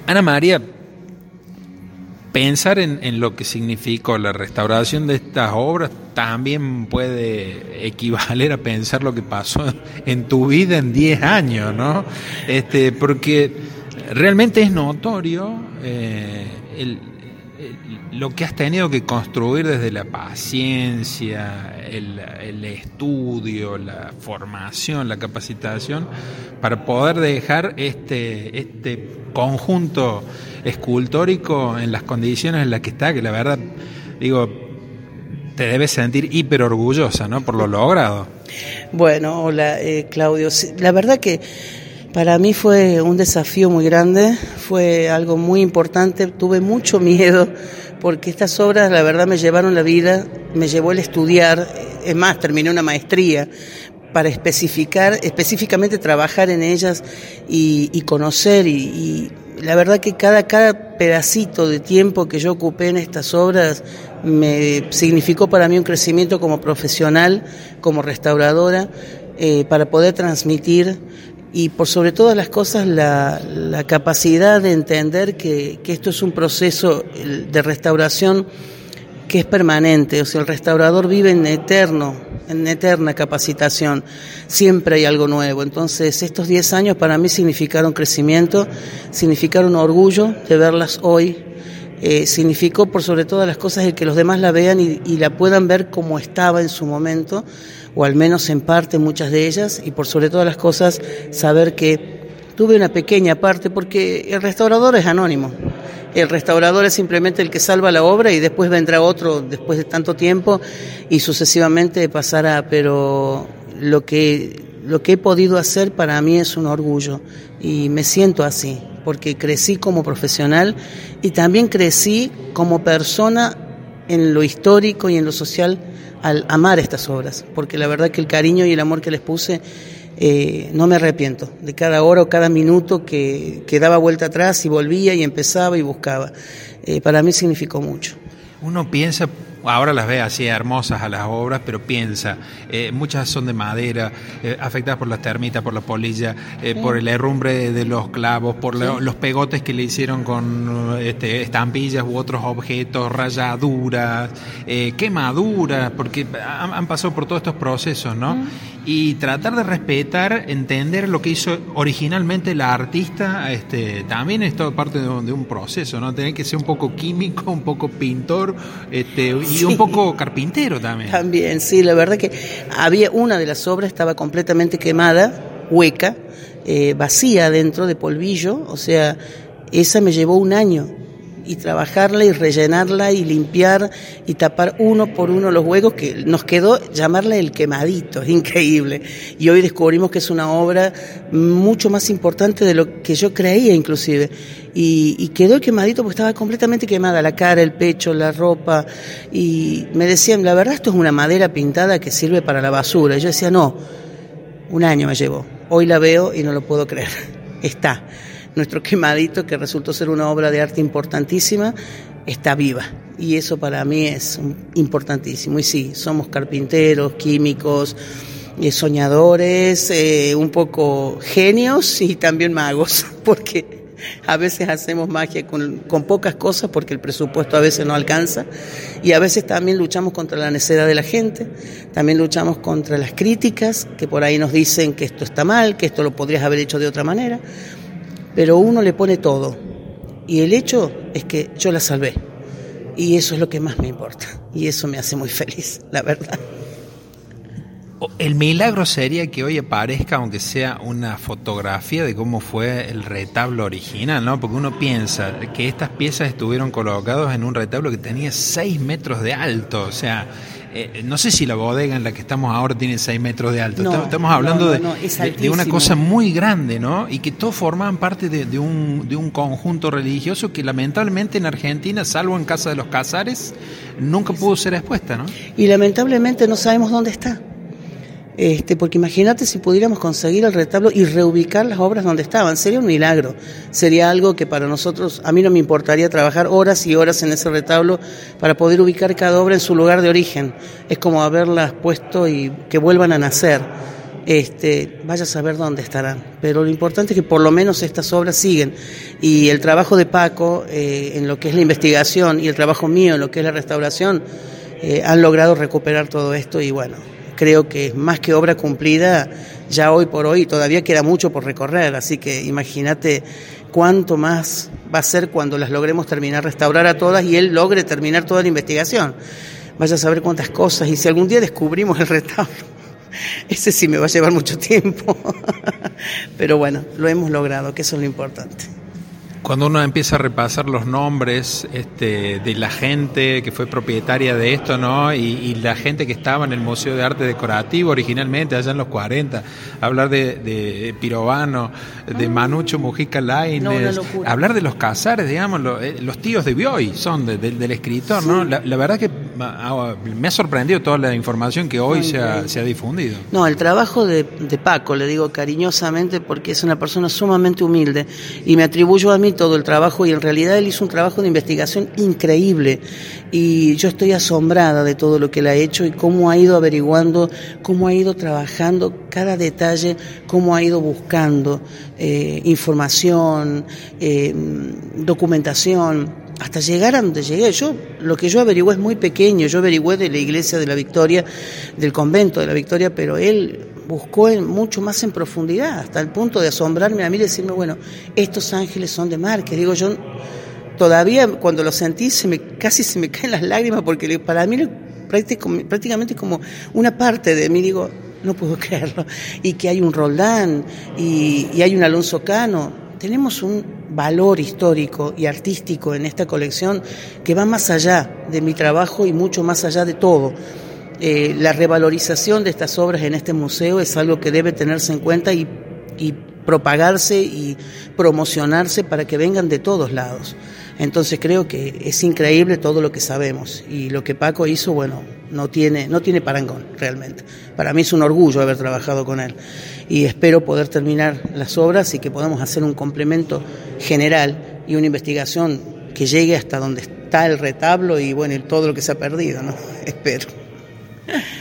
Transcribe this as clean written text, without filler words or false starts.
Ana María, pensar en lo que significó la restauración de estas obras también puede equivaler a pensar lo que pasó en tu vida en 10 años, ¿no? Porque realmente es notorio lo que has tenido que construir desde la paciencia, el estudio, la formación, la capacitación, para poder dejar este conjunto escultórico en las condiciones en las que está, que la verdad, digo, te debes sentir hiper orgullosa, ¿no?, por lo logrado. Bueno, hola, Claudio. Sí, la verdad que para mí fue un desafío muy grande, fue algo muy importante, tuve mucho miedo, porque estas obras, la verdad, me llevaron la vida, me llevó el estudiar, es más, terminé una maestría para específicamente trabajar en ellas y conocer, y la verdad que cada pedacito de tiempo que yo ocupé en estas obras me significó para mí un crecimiento como profesional, como restauradora, para poder transmitir, y por sobre todas las cosas la capacidad de entender que esto es un proceso de restauración que es permanente. O sea, el restaurador vive en eterna capacitación, siempre hay algo nuevo. Entonces estos 10 años para mí significaron crecimiento, significaron orgullo de verlas hoy, significó por sobre todas las cosas el que los demás la vean y la puedan ver como estaba en su momento, o al menos en parte muchas de ellas, y por sobre todas las cosas saber que tuve una pequeña parte, porque el restaurador es anónimo. El restaurador es simplemente el que salva la obra y después vendrá otro después de tanto tiempo y sucesivamente pasará, pero lo que he podido hacer para mí es un orgullo y me siento así, porque crecí como profesional y también crecí como persona en lo histórico y en lo social al amar estas obras, porque la verdad que el cariño y el amor que les puse, no me arrepiento de cada hora o cada minuto que daba vuelta atrás y volvía y empezaba y buscaba. Para mí significó mucho. Uno piensa, ahora las ve así hermosas a las obras, pero piensa, muchas son de madera, afectadas por las termitas, por la polilla, por el herrumbre de los clavos, por los pegotes que le hicieron con estampillas u otros objetos, rayaduras, quemaduras, porque han pasado por todos estos procesos, ¿no? Y tratar de respetar, entender lo que hizo originalmente la artista, también es todo parte de un proceso, ¿no? Tener que ser un poco químico, un poco pintor, y un poco carpintero también. También, sí, la verdad que había una de las obras, estaba completamente quemada, hueca, vacía dentro de polvillo, o sea, esa me llevó un año, y trabajarla y rellenarla y limpiar y tapar uno por uno los huecos, que nos quedó llamarle el quemadito, es increíble. Y hoy descubrimos que es una obra mucho más importante de lo que yo creía inclusive. Y quedó el quemadito porque estaba completamente quemada, la cara, el pecho, la ropa, y me decían, la verdad esto es una madera pintada que sirve para la basura. Y yo decía, no, un año me llevó. Hoy la veo y no lo puedo creer. Está. Nuestro quemadito, que resultó ser una obra de arte importantísima, está viva. Y eso para mí es importantísimo. Y sí, somos carpinteros, químicos, soñadores, un poco genios y también magos, porque a veces hacemos magia con pocas cosas porque el presupuesto a veces no alcanza, y a veces también luchamos contra la necedad de la gente, también luchamos contra las críticas que por ahí nos dicen que esto está mal, que esto lo podrías haber hecho de otra manera. Pero uno le pone todo, y el hecho es que yo la salvé, y eso es lo que más me importa, y eso me hace muy feliz, la verdad. El milagro sería que hoy aparezca, aunque sea una fotografía de cómo fue el retablo original, ¿no? Porque uno piensa que estas piezas estuvieron colocadas en un retablo que tenía 6 metros de alto, o sea, no sé si la bodega en la que estamos ahora tiene 6 metros de alto. No, estamos hablando de una cosa muy grande, ¿no? Y que todos formaban parte de un conjunto religioso que lamentablemente en Argentina, salvo en Casa de los Casares, nunca pudo ser expuesta, ¿no? Y lamentablemente no sabemos dónde está. Porque imagínate si pudiéramos conseguir el retablo y reubicar las obras donde estaban, sería un milagro, sería algo que para nosotros, a mí no me importaría trabajar horas y horas en ese retablo para poder ubicar cada obra en su lugar de origen, es como haberlas puesto y que vuelvan a nacer, vaya a saber dónde estarán. Pero lo importante es que por lo menos estas obras siguen. Y el trabajo de Paco en lo que es la investigación y el trabajo mío en lo que es la restauración han logrado recuperar todo esto y bueno, creo que más que obra cumplida ya hoy por hoy, todavía queda mucho por recorrer, así que imagínate cuánto más va a ser cuando las logremos terminar, restaurar a todas y él logre terminar toda la investigación. Vaya a saber cuántas cosas, y si algún día descubrimos el retablo, ese sí me va a llevar mucho tiempo, pero bueno, lo hemos logrado, que eso es lo importante. Cuando uno empieza a repasar los nombres de la gente que fue propietaria de esto, ¿no? Y la gente que estaba en el Museo de Arte Decorativo originalmente, allá en los 40, hablar de Pirovano, de Manucho Mujica Lainez, hablar de los Casares, digamos, los tíos de Bioy son del escritor, sí. ¿No? La verdad que me ha sorprendido toda la información que hoy se ha difundido. No, el trabajo de Paco, le digo cariñosamente, porque es una persona sumamente humilde y me atribuyo a mí todo el trabajo y en realidad él hizo un trabajo de investigación increíble y yo estoy asombrada de todo lo que él ha hecho y cómo ha ido averiguando, cómo ha ido trabajando cada detalle, cómo ha ido buscando información, documentación, hasta llegar a donde llegué. Lo que yo averigué es muy pequeño, yo averigué de la iglesia de la Victoria, del convento de la Victoria, pero él buscó mucho más en profundidad, hasta el punto de asombrarme a mí y decirme, bueno, estos ángeles son de Márquez. Digo, yo todavía cuando lo sentí casi se me caen las lágrimas, porque para mí prácticamente como una parte de mí, digo, no puedo creerlo. Y que hay un Roldán y hay un Alonso Cano. Tenemos un valor histórico y artístico en esta colección que va más allá de mi trabajo y mucho más allá de todo. La revalorización de estas obras en este museo es algo que debe tenerse en cuenta y propagarse y promocionarse para que vengan de todos lados. Entonces creo que es increíble todo lo que sabemos y lo que Paco hizo, bueno, no tiene parangón realmente. Para mí es un orgullo haber trabajado con él y espero poder terminar las obras y que podamos hacer un complemento general y una investigación que llegue hasta donde está el retablo y bueno, y todo lo que se ha perdido, ¿no? Espero.